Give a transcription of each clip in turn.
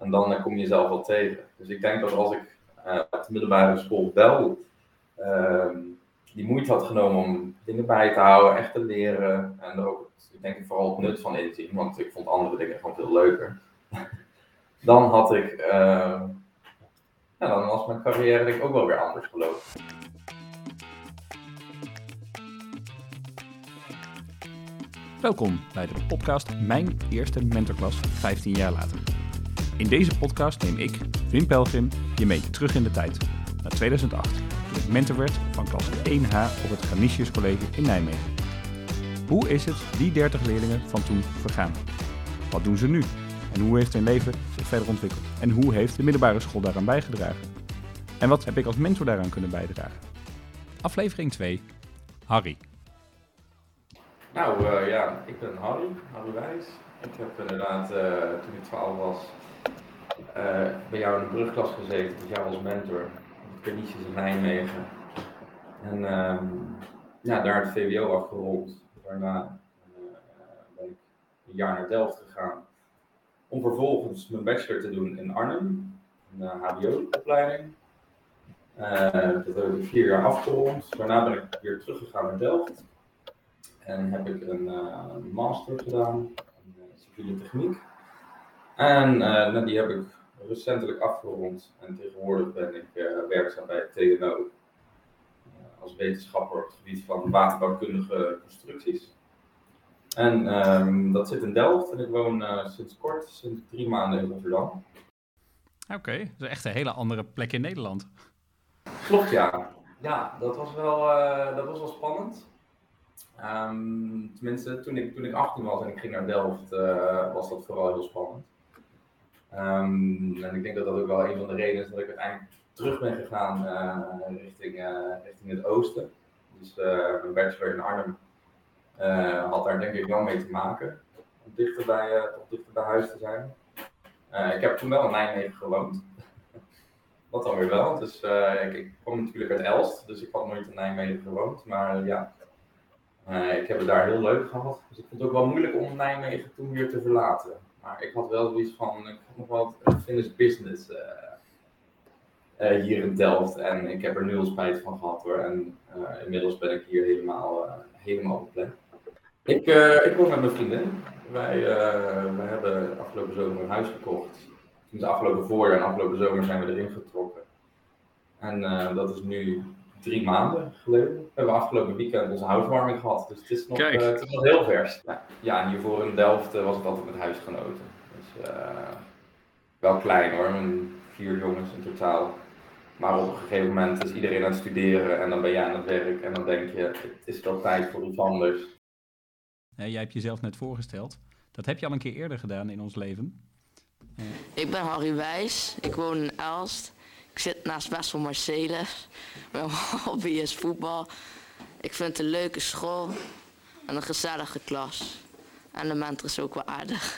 En dan kom je jezelf wel tegen. Dus ik denk dat als ik op de middelbare school wel die moeite had genomen om dingen bij te houden, echt te leren. En er ook, ik denk vooral het nut van inzien, want ik vond andere dingen gewoon veel leuker. Dan had ik, dan was mijn carrière denk ik ook wel weer anders gelopen. Welkom bij de podcast Mijn Eerste Mentorklas 15 jaar later. In deze podcast neem ik, Wim Pelgrim, je mee terug in de tijd, naar 2008, toen ik mentor werd van klas 1H op het Canisius College in Nijmegen. Hoe is het die 30 leerlingen van toen vergaan? Wat doen ze nu? En hoe heeft hun leven zich verder ontwikkeld? En hoe heeft de middelbare school daaraan bijgedragen? En wat heb ik als mentor daaraan kunnen bijdragen? Aflevering 2, Harry. Nou ik ben Harry Wijs. Ik heb inderdaad, toen ik 12 was, bij jou in de brugklas gezeten, met jou als mentor, op het Canisius in Nijmegen. En daar het VWO afgerond. Daarna ben ik een jaar naar Delft gegaan, om vervolgens mijn bachelor te doen in Arnhem, een HBO-opleiding. Dat heb ik 4 jaar afgerond. Daarna ben ik weer teruggegaan naar Delft. En heb ik een master gedaan in civiele techniek. En die heb ik recentelijk afgerond. En tegenwoordig ben ik werkzaam bij het TNO. Als wetenschapper op het gebied van waterbouwkundige constructies. En dat zit in Delft en ik woon sinds 3 maanden in Rotterdam. Oké, dat is echt een hele andere plek in Nederland. Klopt, ja. Ja, dat was wel spannend. Tenminste, toen ik 18 was en ik ging naar Delft, was dat vooral heel spannend. En ik denk dat dat ook wel een van de redenen is dat ik uiteindelijk terug ben gegaan richting het oosten. Dus mijn bachelor in Arnhem had daar denk ik wel mee te maken, om dichter bij huis te zijn. Ik heb toen wel in Nijmegen gewoond. Dat dan weer wel. Dus ik kom natuurlijk uit Elst, dus ik had nooit in Nijmegen gewoond. Maar ik heb het daar heel leuk gehad. Dus ik vond het ook wel moeilijk om Nijmegen toen weer te verlaten. Maar ik had wel zoiets van, ik had nog wel finished business hier in Delft. En ik heb er nul spijt van gehad hoor. En inmiddels ben ik hier helemaal op plek. Ik woon met mijn vriendin. Wij hebben afgelopen zomer een huis gekocht. Dus afgelopen voorjaar en afgelopen zomer zijn we erin getrokken. En dat is nu 3 maanden geleden. We hebben afgelopen weekend onze huiswarming gehad. Dus het is nog heel vers. Ja, en hiervoor in Delft was het altijd met huisgenoten. Dus wel klein hoor, 4 jongens in totaal. Maar op een gegeven moment is iedereen aan het studeren en dan ben jij aan het werk. En dan denk je, het is wel tijd voor iets anders. Jij hebt jezelf net voorgesteld. Dat heb je al een keer eerder gedaan in ons leven. Ik ben Harry Wijs, ik woon in Elst. Ik zit naast Wessel Marcellus. Mijn hobby is voetbal. Ik vind het een leuke school en een gezellige klas. En de mentor is ook wel aardig.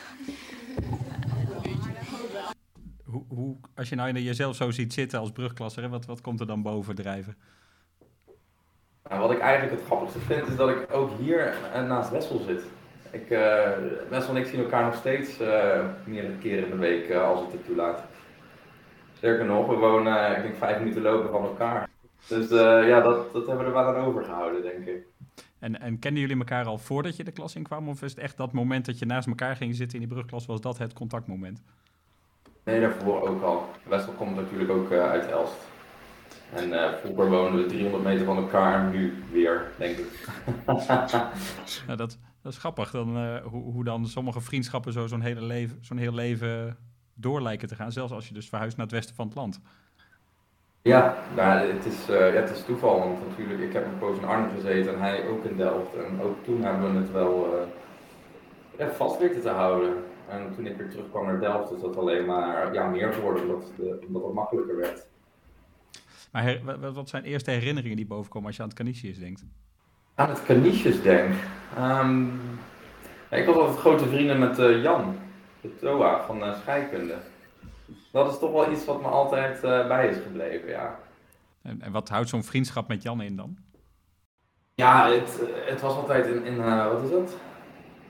Als je nou jezelf zo ziet zitten als brugklasser, wat komt er dan boven drijven? Nou, wat ik eigenlijk het grappigste vind is dat ik ook hier naast Wessel zit. Wessel en ik zien elkaar nog steeds meerdere keren in de week als het het toelaat. Sterker nog, we wonen ik denk 5 minuten lopen van elkaar. Dus dat hebben we er wel aan overgehouden, denk ik. En kenden jullie elkaar al voordat je de klas inkwam? Of is het echt dat moment dat je naast elkaar ging zitten in die brugklas, was dat het contactmoment? Nee, daarvoor ook al. Wessel komt natuurlijk ook uit Elst. En vroeger woonden we 300 meter van elkaar, nu weer, denk ik. Nou, dat is grappig, dan, hoe dan sommige vriendschappen zo'n heel leven door lijken te gaan. Zelfs als je dus verhuist naar het westen van het land. Ja, het is toeval, want natuurlijk, ik heb een poos in Arnhem gezeten en hij ook in Delft. En ook toen hebben we het wel vast weten te houden. En toen ik weer terugkwam naar Delft is dat alleen maar meer geworden, omdat het makkelijker werd. Maar wat zijn eerste herinneringen die bovenkomen als je aan het Canisius denkt? Aan het Canisius denk? Ik was altijd grote vrienden met Jan, de TOA van scheikunde. Dat is toch wel iets wat me altijd bij is gebleven, ja. En wat houdt zo'n vriendschap met Jan in dan? Ja, het was altijd in wat is dat?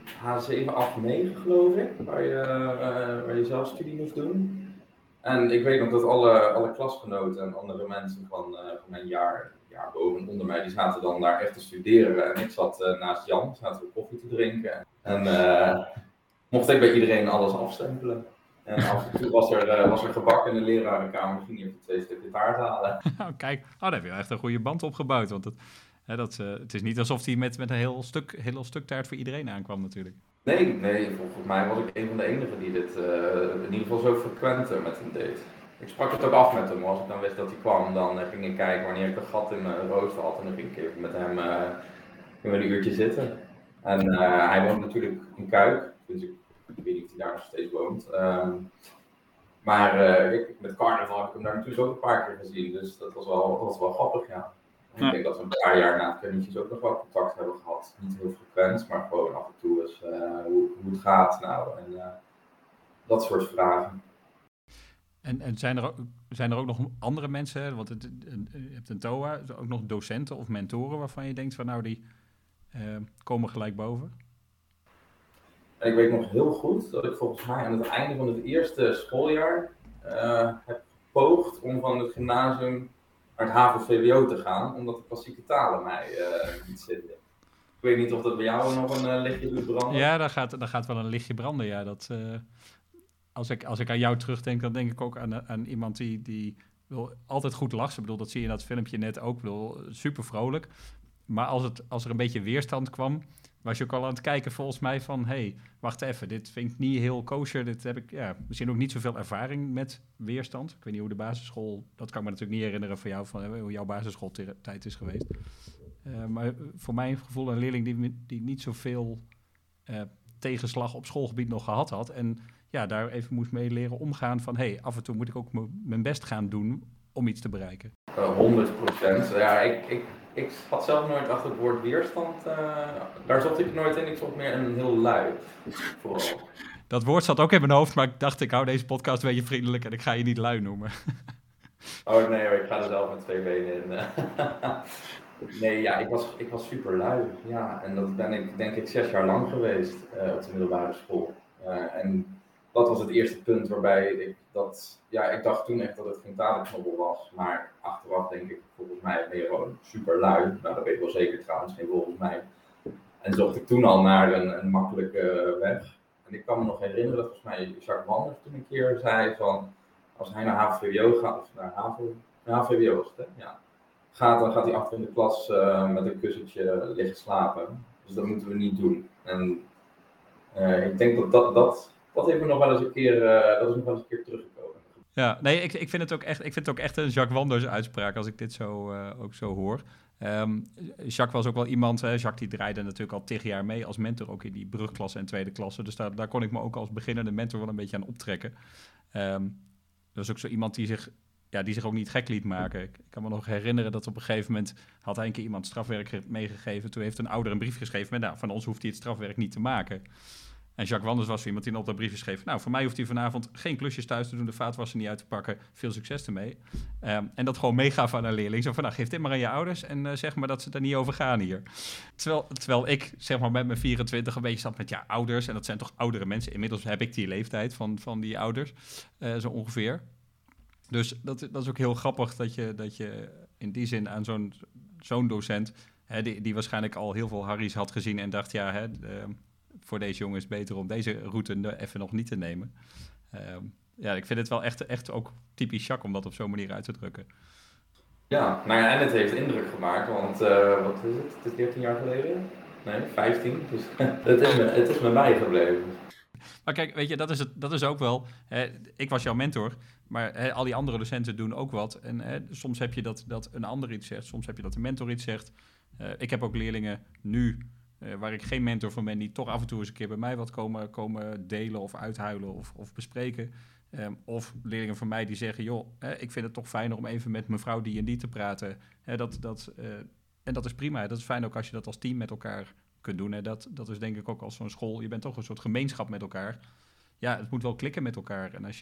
H7, 8, 9 geloof ik, waar je zelf studie moest doen. En ik weet nog dat alle klasgenoten en andere mensen van mijn jaar boven en onder mij, die zaten dan daar echt te studeren. En ik zat naast Jan, zaten we koffie te drinken. En mocht ik bij iedereen alles afstempelen. En af en toe was er gebak in de lerarenkamer, ging je even 2 stukken taart halen. Kijk, daar heb je echt een goede band opgebouwd. Want het is niet alsof hij met een heel stuk taart voor iedereen aankwam natuurlijk. Nee, volgens mij was ik een van de enigen die dit in ieder geval zo frequent met hem deed. Ik sprak het ook af met hem, als ik dan wist dat hij kwam, dan ging ik kijken wanneer ik een gat in mijn rooster had en dan ging ik even met hem een uurtje zitten. En hij woont natuurlijk in Kuik, dus ik weet niet of hij daar nog steeds woont. Maar met carnaval heb ik hem daar natuurlijk ook een paar keer gezien, dus dat was wel grappig, ja. Ik denk dat we een paar jaar na het kennetjes ook nog wel contact hebben gehad. Niet heel frequent, maar gewoon af en toe eens hoe het gaat nou en dat soort vragen. En zijn er ook nog andere mensen, want je hebt een TOA, ook nog docenten of mentoren waarvan je denkt van nou die komen gelijk boven? En ik weet nog heel goed dat ik volgens mij aan het einde van het eerste schooljaar heb gepoogd om van het gymnasium naar het HAVO-VWO te gaan, omdat de klassieke talen mij niet zitten. Ik weet niet of dat bij jou nog een lichtje doet branden. Ja, daar gaat wel een lichtje branden, ja. Als ik aan jou terugdenk, dan denk ik ook aan iemand die wil altijd goed lachen. Ik bedoel, dat zie je in dat filmpje net ook. Ik bedoel, super vrolijk. Maar als er een beetje weerstand kwam, was je ook al aan het kijken volgens mij van hey, wacht even, dit vind ik niet heel kosher. Dit heb ik misschien ook niet zoveel ervaring met weerstand. Ik weet niet hoe de basisschool, dat kan ik me natuurlijk niet herinneren van jou, van hoe jouw basisschooltijd is geweest. Maar voor mijn gevoel een leerling die niet zoveel tegenslag op schoolgebied nog gehad had. En ja, daar even moest mee leren omgaan van hey, af en toe moet ik ook mijn best gaan doen om iets te bereiken. 100%. Ja, ik had zelf nooit achter het woord weerstand. Daar zocht ik nooit in. Ik zocht meer een heel lui. Vooral. Dat woord zat ook in mijn hoofd, maar ik dacht ik hou deze podcast een beetje vriendelijk en ik ga je niet lui noemen. Oh nee, ik ga er zelf met 2 benen in. Nee, ja, ik was super lui. Ja, en dat ben ik denk ik 6 jaar lang geweest op de middelbare school. En dat was het eerste punt waarbij ik dacht toen echt dat het geen talenknobbel was. Maar achteraf denk ik, volgens mij ben je gewoon super lui. Nou, dat weet ik wel zeker trouwens, geen volgens mij. En zocht ik toen al naar een makkelijke weg. En ik kan me nog herinneren dat volgens mij Jacques Wanders toen een keer zei van, als hij naar HAVO-VWO gaat, of naar HAVO-VWO was het, hè? Ja. Dan gaat hij achter in de klas met een kussentje liggen slapen. Dus dat moeten we niet doen. En ik denk dat heeft me nog wel eens een keer, dat is nog wel eens een keer teruggekomen. Ja, nee, ik vind het ook echt een Jacques Wanders uitspraak als ik dit ook zo hoor. Jacques was ook wel iemand, Jacques die draaide natuurlijk al 10 jaar mee als mentor, ook in die brugklasse en tweede klasse. Dus daar kon ik me ook als beginnende mentor wel een beetje aan optrekken. Dat is ook zo iemand die zich ook niet gek liet maken. Ik kan me nog herinneren dat op een gegeven moment had hij een keer iemand strafwerk meegegeven. Toen heeft een ouder een brief geschreven met, nou, van ons hoeft hij het strafwerk niet te maken. En Jacques Wanders was iemand die op dat briefje schreef, nou, voor mij hoeft hij vanavond geen klusjes thuis te doen, de vaatwasser niet uit te pakken. Veel succes ermee. En dat gewoon meegaf aan een leerling. Zo van, nou, geef dit maar aan je ouders en zeg maar dat ze er niet over gaan hier. Terwijl ik, zeg maar, met mijn 24 een beetje zat met, ja, ouders. En dat zijn toch oudere mensen. Inmiddels heb ik die leeftijd van die ouders, zo ongeveer. Dus dat is ook heel grappig dat je in die zin aan zo'n docent, die waarschijnlijk al heel veel Harry's had gezien en dacht, ja, voor deze jongen is het beter om deze route even nog niet te nemen. Ik vind het wel echt ook typisch Jacques om dat op zo'n manier uit te drukken. Ja, nou ja, en het heeft indruk gemaakt, want wat is het? Het is 13 jaar geleden? Nee, 15. Dus het is met mij gebleven. Maar kijk, weet je, dat is ook wel. Ik was jouw mentor, maar al die andere docenten doen ook wat. En soms heb je dat een ander iets zegt, soms heb je dat de mentor iets zegt. Ik heb ook leerlingen nu, waar ik geen mentor van ben, die toch af en toe eens een keer bij mij wat komen delen of uithuilen of bespreken. Of leerlingen van mij die zeggen, joh, ik vind het toch fijner om even met mevrouw die en die te praten. En dat is prima. Dat is fijn ook als je dat als team met elkaar kunt doen. Dat is denk ik ook als zo'n school. Je bent toch een soort gemeenschap met elkaar. Ja, het moet wel klikken met elkaar. En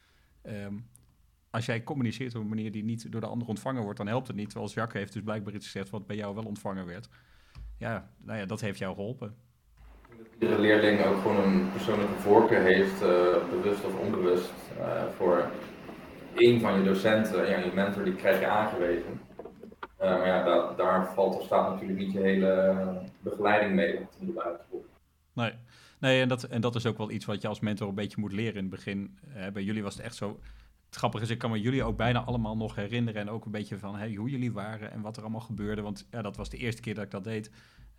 als jij communiceert op een manier die niet door de ander ontvangen wordt, dan helpt het niet. Terwijl Jacques heeft dus blijkbaar iets gezegd wat bij jou wel ontvangen werd. Ja, nou ja, dat heeft jou geholpen. Iedere leerling ook gewoon een persoonlijke voorkeur heeft, bewust of onbewust, voor één van je docenten. Ja, je mentor die krijg je aangewezen. Maar ja, daar valt of staat natuurlijk niet je hele begeleiding mee op de middelbare school. Nee, en dat is ook wel iets wat je als mentor een beetje moet leren in het begin. Bij jullie was het echt zo. Het grappige is, ik kan me jullie ook bijna allemaal nog herinneren. En ook een beetje van hoe jullie waren en wat er allemaal gebeurde. Want ja, dat was de eerste keer dat ik dat deed.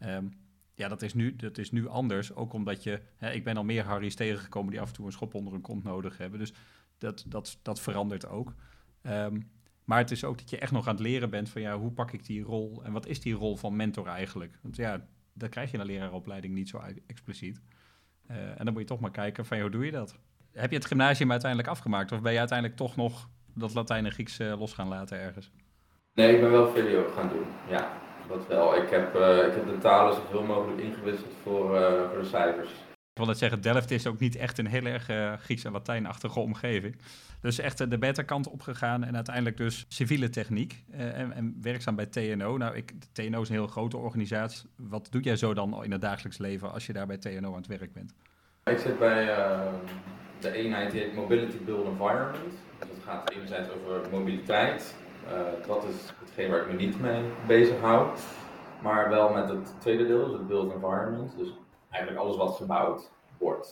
Dat is nu anders. Ook omdat ik ben al meer Harry's tegengekomen die af en toe een schop onder hun kont nodig hebben. Dus dat verandert ook. Maar het is ook dat je echt nog aan het leren bent van hoe pak ik die rol en wat is die rol van mentor eigenlijk? Want ja, dat krijg je in de leraaropleiding niet zo expliciet. En dan moet je toch maar kijken van hoe doe je dat? Heb je het gymnasium uiteindelijk afgemaakt of ben je uiteindelijk toch nog dat Latijn en Grieks los gaan laten ergens? Nee, ik ben wel VWO gaan doen, ja, dat wel. Ik heb de talen zoveel mogelijk ingewisseld voor de cijfers. Ik wil net zeggen, Delft is ook niet echt een heel erg Grieks en Latijnachtige omgeving. Dus echt de beta kant opgegaan en uiteindelijk dus civiele techniek en werkzaam bij TNO. Nou, TNO is een heel grote organisatie. Wat doe jij zo dan in het dagelijks leven als je daar bij TNO aan het werk bent? Ik zit bij de eenheid die heet Mobility Build Environment. Dus het gaat enerzijds over mobiliteit. Dat is hetgeen waar ik me niet mee bezig hou. Maar wel met het tweede deel, dus het Build Environment. Dus eigenlijk alles wat gebouwd wordt.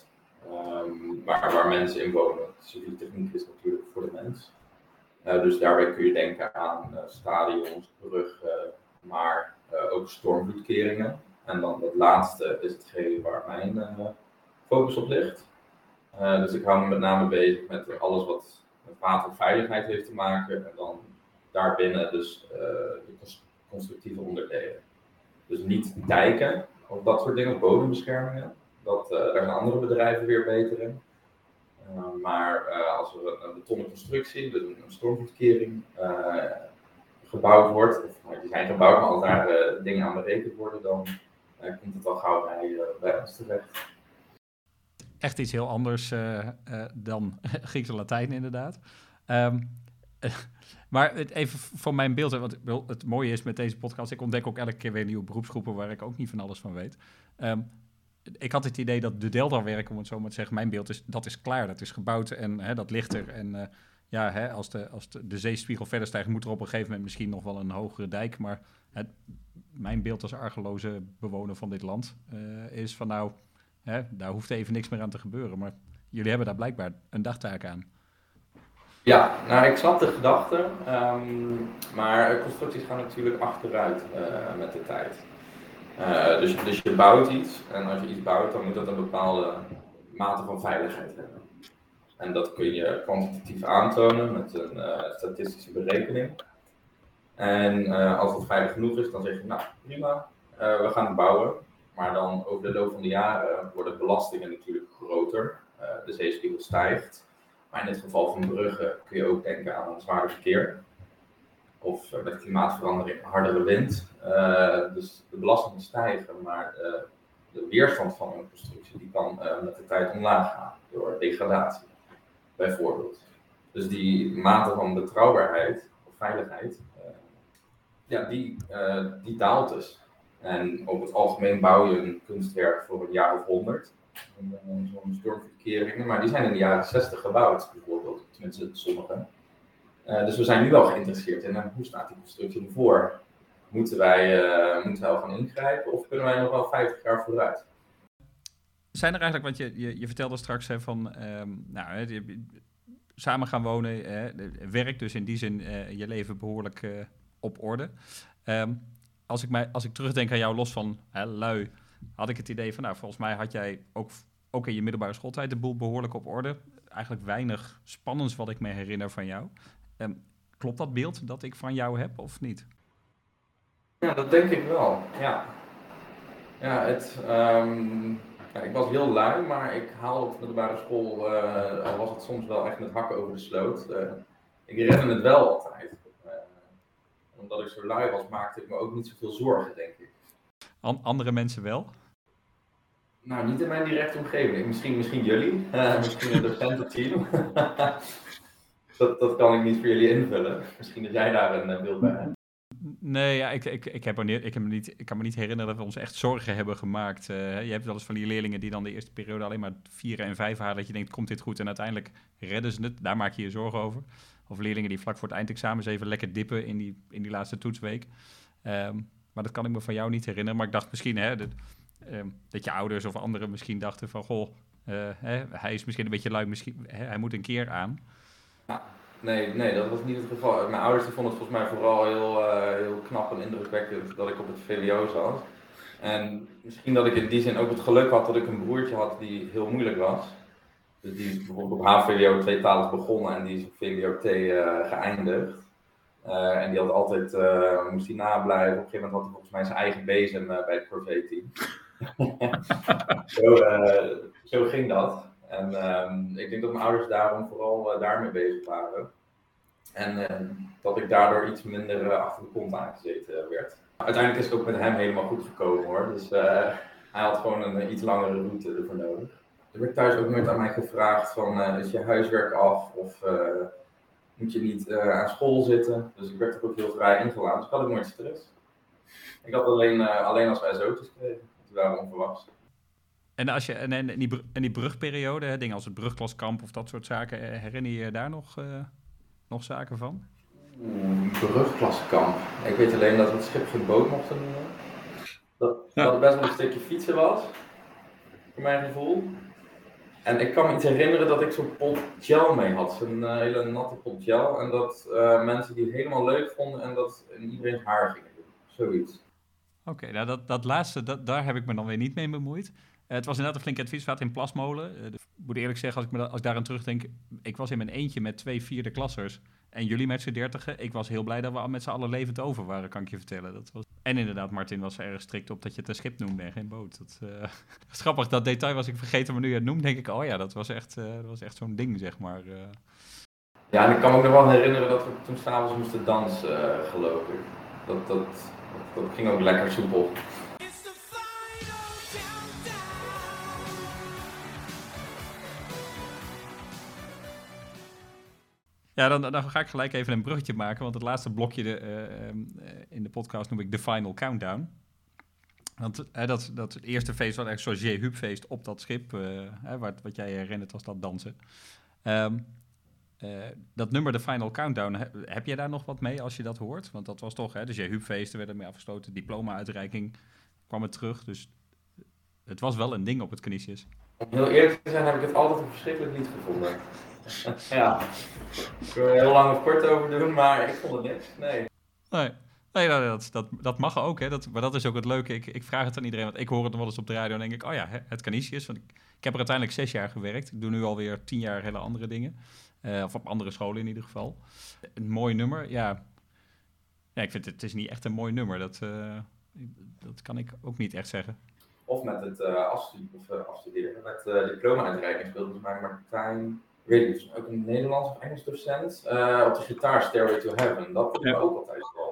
Waar mensen in wonen. Civiele techniek is natuurlijk voor de mens. Dus daarbij kun je denken aan stadions, bruggen, maar ook stormvloedkeringen. En dan het laatste is hetgeen waar mijn focus op ligt. Dus ik hou me met name bezig met alles wat met waterveiligheid heeft te maken. En dan daarbinnen dus de constructieve onderdelen. Dus niet dijken of dat soort dingen, bodembeschermingen. Daar zijn andere bedrijven weer beter in. Maar als er een betonnen constructie, dus een stormvloedkering, gebouwd wordt, of die zijn gebouwd, maar als daar dingen aan berekend worden, dan komt het al gauw bij ons terecht. Echt iets heel anders dan Grieks en Latijn inderdaad. Maar even voor mijn beeld, want het mooie is met deze podcast, ik ontdek ook elke keer weer nieuwe beroepsgroepen waar ik ook niet van alles van weet. Ik had het idee dat de Delta-werk, om het zo maar te zeggen, mijn beeld is, dat is klaar, dat is gebouwd en dat ligt er. En als de zeespiegel verder stijgt, moet er op een gegeven moment misschien nog wel een hogere dijk. Maar mijn beeld als argeloze bewoner van dit land is van daar hoeft even niks meer aan te gebeuren. Maar jullie hebben daar blijkbaar een dagtaak aan. Ja, nou ik snap de gedachte, maar constructies gaan natuurlijk achteruit met de tijd. Dus je bouwt iets en als je iets bouwt, dan moet dat een bepaalde mate van veiligheid hebben. En dat kun je kwantitatief aantonen met een statistische berekening. En als het veilig genoeg is, dan zeg je, nou prima, we gaan het bouwen. Maar dan over de loop van de jaren worden belastingen natuurlijk groter. De zeespiegel stijgt. Maar in het geval van bruggen kun je ook denken aan een zwaarder verkeer. Of met klimaatverandering hardere wind. Dus de belastingen stijgen, maar de weerstand van een constructie die kan met de tijd omlaag gaan. Door degradatie, bijvoorbeeld. Dus die mate van betrouwbaarheid of veiligheid, die daalt dus. En op het algemeen bouw je een kunstwerk voor een jaar of 100. Zo'n stormvloedkeringen, maar die zijn in de jaren 60 gebouwd, bijvoorbeeld, tenminste sommige. Dus we zijn nu wel geïnteresseerd in hoe staat die constructie ervoor? Moeten wij al gaan ingrijpen of kunnen wij nog wel 50 jaar vooruit? Zijn er eigenlijk, want je vertelde straks samen gaan wonen, werk dus in die zin je leven behoorlijk op orde. Als ik terugdenk aan jou los van lui, had ik het idee van, volgens mij had jij ook in je middelbare schooltijd de boel behoorlijk op orde. Eigenlijk weinig spannends wat ik me herinner van jou. Klopt dat beeld dat ik van jou heb of niet? Ja, dat denk ik wel, ja. Ik was heel lui, maar ik haalde op de middelbare school, al was het soms wel echt met hakken over de sloot. Ik redde het wel altijd. Omdat ik zo lui was, maakte ik me ook niet zoveel zorgen, denk ik. Andere mensen wel? Nou, niet in mijn directe omgeving. Misschien jullie, misschien het docententeam. Dat kan ik niet voor jullie invullen. Misschien dat jij daar een beeld bij hebt. Nee, ja, ik kan me niet herinneren dat we ons echt zorgen hebben gemaakt. Je hebt wel eens van die leerlingen die dan de eerste periode alleen maar 4 en 5 halen. Dat je denkt, komt dit goed? En uiteindelijk redden ze het. Daar maak je je zorgen over. Of leerlingen die vlak voor het eindexamen even lekker dippen in die laatste toetsweek. Maar dat kan ik me van jou niet herinneren. Maar ik dacht misschien dat je ouders of anderen misschien dachten van... Goh, hij is misschien een beetje lui, hij moet een keer aan. Nee, dat was niet het geval. Mijn ouders die vonden het volgens mij vooral heel knap en indrukwekkend dat ik op het VWO zat. En misschien dat ik in die zin ook het geluk had dat ik een broertje had die heel moeilijk was. Dus die is bijvoorbeeld op HVWO tweetalig begonnen en die is op VWO-T geëindigd. En die had altijd, moest hij nablijven. Op een gegeven moment had hij volgens mij zijn eigen bezem bij het corvée-team. Zo ging dat. En ik denk dat mijn ouders daarom vooral daarmee bezig waren. En dat ik daardoor iets minder achter de kont aangezeten werd. Uiteindelijk is het ook met hem helemaal goed gekomen hoor. Dus hij had gewoon een iets langere route ervoor nodig. Er werd thuis ook nooit aan mij gevraagd van is je huiswerk af of moet je niet aan school zitten. Dus ik werd er ook heel vrij ingelaten. Dus ik had ook nooit stress. Ik had alleen als wij SO'tjes kregen. Die waren onverwachts. En die brugperiode, dingen als het brugklaskamp of dat soort zaken, herinner je daar nog zaken van? Brugklaskamp. Ik weet alleen dat we het schip geen boot mochten noemen. Dat het best wel een stukje fietsen was, voor mijn gevoel. En ik kan me iets herinneren dat ik zo'n pot gel mee had, zo'n hele natte pot gel. En dat mensen die het helemaal leuk vonden en dat in iedereen's haar gingen doen. Zoiets. Oké, nou dat laatste, daar heb ik me dan weer niet mee bemoeid. Het was inderdaad een flinke adviesvaart in Plasmolen. Ik moet eerlijk zeggen, als ik daaraan terugdenk, ik was in mijn eentje met 2 vierde klassers en jullie met z'n 30. Ik was heel blij dat we met z'n allen levend over waren, kan ik je vertellen. En inderdaad, Martin was er erg strikt op dat je het een schip noemde en geen boot. Dat is grappig, dat detail was ik vergeten, maar nu je het noemt, denk ik, oh ja, dat was echt zo'n ding, zeg maar. Ja, en ik kan me ook nog wel herinneren dat we toen s'avonds moesten dansen, geloof ik. Dat ging ook lekker soepel. Ja, dan ga ik gelijk even een bruggetje maken, want het laatste blokje in de podcast noem ik de Final Countdown. Want dat het eerste feest was eigenlijk zo'n J-Hub-feest op dat schip, wat jij herinnert als dat dansen. Dat nummer, de Final Countdown, heb jij daar nog wat mee als je dat hoort? Want dat was toch, de J-Hub-feesten werden mee afgesloten, diploma-uitreiking kwam er terug, dus het was wel een ding op het Canisius. Om heel eerlijk te zijn heb ik het altijd een verschrikkelijk lied gevonden. Ja, ik wil er heel lang of kort over doen, maar ik vond het niks. Nee, dat mag ook, hè. Maar dat is ook het leuke. Ik vraag het aan iedereen, want ik hoor het nog wel eens op de radio en denk ik, oh ja, het Canisius. Want ik heb er uiteindelijk 6 jaar gewerkt. Ik doe nu alweer 10 jaar hele andere dingen. Of op andere scholen in ieder geval. Een mooi nummer, ja. Ja, ik vind het is niet echt een mooi nummer. Dat kan ik ook niet echt zeggen. Of met het afstuderen. Met de diploma-uitreiking speelde volgens mij Martijn, weet ik niet, ook een Nederlands of Engels docent. Op de gitaar Stairway to Heaven. Dat vond ik ook altijd wel...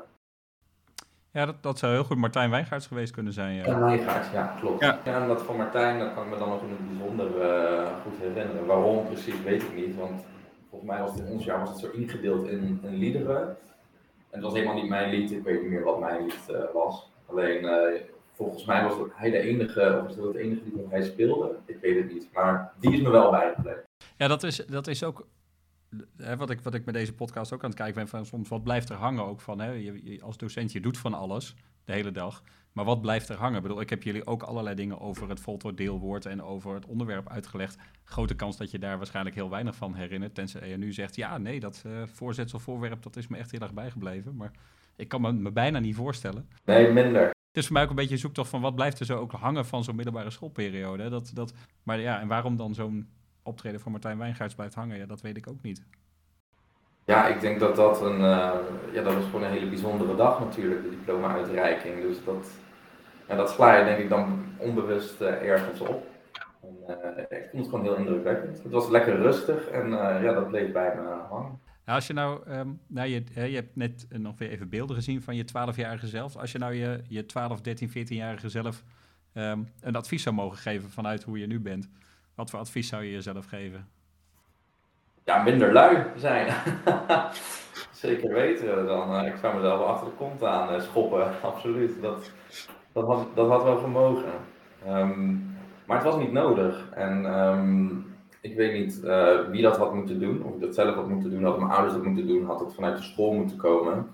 Ja, dat zou heel goed Martijn Wijngaards geweest kunnen zijn. Ja, Wijngaards, ja, klopt. Ja. En dat van Martijn, dat kan ik me dan nog in het bijzonder goed herinneren. Waarom precies, weet ik niet. Want volgens mij was het in ons jaar zo ingedeeld in liederen. En het was helemaal niet mijn lied, ik weet niet meer wat mijn lied was. Alleen... volgens mij was hij de enige, of is dat het enige lied dat hij speelde? Ik weet het niet, maar die is me wel bijgebleven. Ja, dat is ook wat ik met deze podcast ook aan het kijken ben, van soms wat blijft er hangen ook van, je als docent, je doet van alles de hele dag, maar wat blijft er hangen? Ik bedoel, ik heb jullie ook allerlei dingen over het voltooid deelwoord en over het onderwerp uitgelegd. Grote kans dat je daar waarschijnlijk heel weinig van herinnert, tenzij je nu zegt, ja, nee, dat voorzetselvoorwerp, dat is me echt heel erg bijgebleven, maar ik kan me bijna niet voorstellen. Nee, minder. Het is voor mij ook een beetje een zoektocht van wat blijft er zo ook hangen van zo'n middelbare schoolperiode. Maar ja, en waarom dan zo'n optreden van Martijn Wijngaards blijft hangen, ja, dat weet ik ook niet. Ja, ik denk dat dat dat was gewoon een hele bijzondere dag natuurlijk, de diploma-uitreiking. Dus dat sla je denk ik dan onbewust ergens op. En, ik vond het gewoon heel indrukwekkend. Het was lekker rustig en dat bleef bij me hangen. Nou, als je je hebt net nog weer even beelden gezien van je 12-jarige zelf. Als je nou je 12, 13, 14-jarige zelf een advies zou mogen geven vanuit hoe je nu bent. Wat voor advies zou je jezelf geven? Ja, minder lui zijn. Zeker weten. Ik zou mezelf wel achter de kont aan schoppen, absoluut. Dat had wel gemogen. Maar het was niet nodig. En ik weet niet wie dat had moeten doen. Of ik dat zelf had moeten doen, had mijn ouders dat moeten doen, had het vanuit de school moeten komen.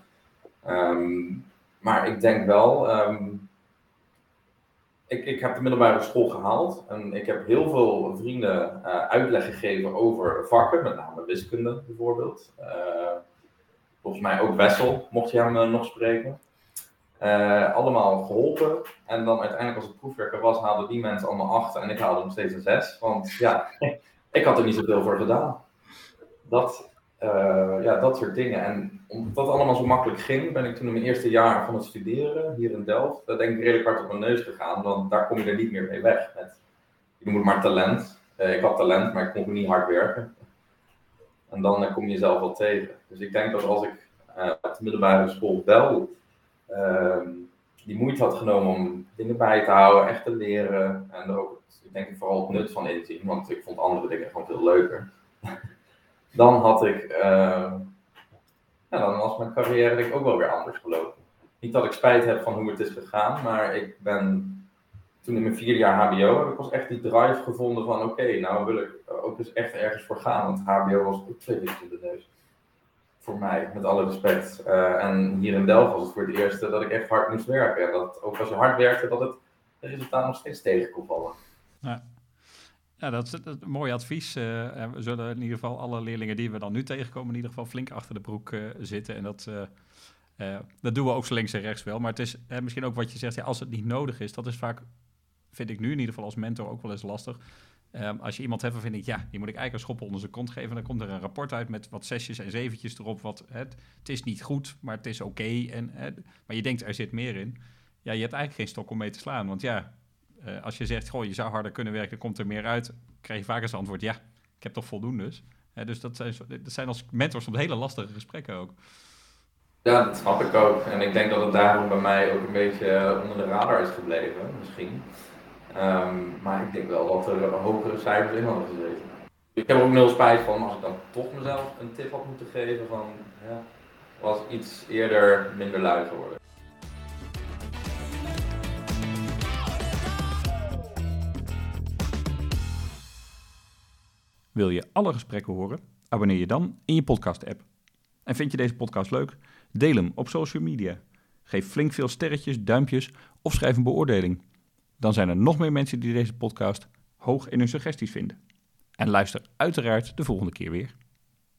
Maar ik denk wel, ik heb de middelbare school gehaald en ik heb heel veel vrienden uitleg gegeven over vakken, met name wiskunde bijvoorbeeld. Volgens mij ook Wessel, mocht je hem nog spreken. Allemaal geholpen en dan uiteindelijk als het proefwerk er was, haalden die mensen allemaal 8 en ik haalde nog steeds een 6. Want ja, ik had er niet zoveel voor gedaan. Dat soort dingen. En omdat dat allemaal zo makkelijk ging, ben ik toen in mijn eerste jaar van het studeren hier in Delft, daar denk ik redelijk hard op mijn neus gegaan, want daar kom je er niet meer mee weg. Je noemt het maar talent. Ik had talent, maar ik kon niet hard werken. En dan kom je jezelf wel tegen. Dus ik denk dat als ik op de middelbare school wel die moeite had genomen om dingen bij te houden, echt te leren en er ook, ik denk vooral het nut van inzien, want ik vond andere dingen gewoon veel leuker. Dan had ik, dan was mijn carrière denk ik ook wel weer anders gelopen. Niet dat ik spijt heb van hoe het is gegaan, maar ik ben toen in mijn 4e jaar HBO heb ik pas echt die drive gevonden van oké, nou wil ik ook eens echt ergens voor gaan, want HBO was ook 2 weken in de neus. Voor mij, met alle respect. En hier in Delft was het voor het eerst dat ik echt hard moest werken. En dat ook als je hard werkte, dat het resultaat nog steeds tegen kon vallen. Ja, dat is een mooi advies. We zullen in ieder geval alle leerlingen die we dan nu tegenkomen, in ieder geval flink achter de broek zitten. En dat doen we ook zo links en rechts wel. Maar het is misschien ook wat je zegt, ja, als het niet nodig is, dat is vaak, vind ik nu in ieder geval als mentor ook wel eens lastig. Als je iemand hebt, dan vind ik, ja, die moet ik eigenlijk een schop onder zijn kont geven. Dan komt er een rapport uit met wat 6'jes en 7'tjes erop. Het is niet goed, maar het is oké. Maar je denkt, er zit meer in. Ja, je hebt eigenlijk geen stok om mee te slaan. Want ja, als je zegt, goh, je zou harder kunnen werken, dan komt er meer uit. Krijg je vaak als antwoord, ja, ik heb toch voldoende dus. Dus dat zijn als mentors soms hele lastige gesprekken ook. Ja, dat snap ik ook. En ik denk dat het daarom bij mij ook een beetje onder de radar is gebleven, misschien. Maar ik denk wel dat er hogere cijfers in hadden gezeten. Ik heb er ook 0 spijt van, als ik dan toch mezelf een tip had moeten geven van, ja, was iets eerder minder lui geworden. Wil je alle gesprekken horen? Abonneer je dan in je podcast-app. En vind je deze podcast leuk? Deel hem op social media. Geef flink veel sterretjes, duimpjes of schrijf een beoordeling. Dan zijn er nog meer mensen die deze podcast hoog in hun suggesties vinden. En luister uiteraard de volgende keer weer.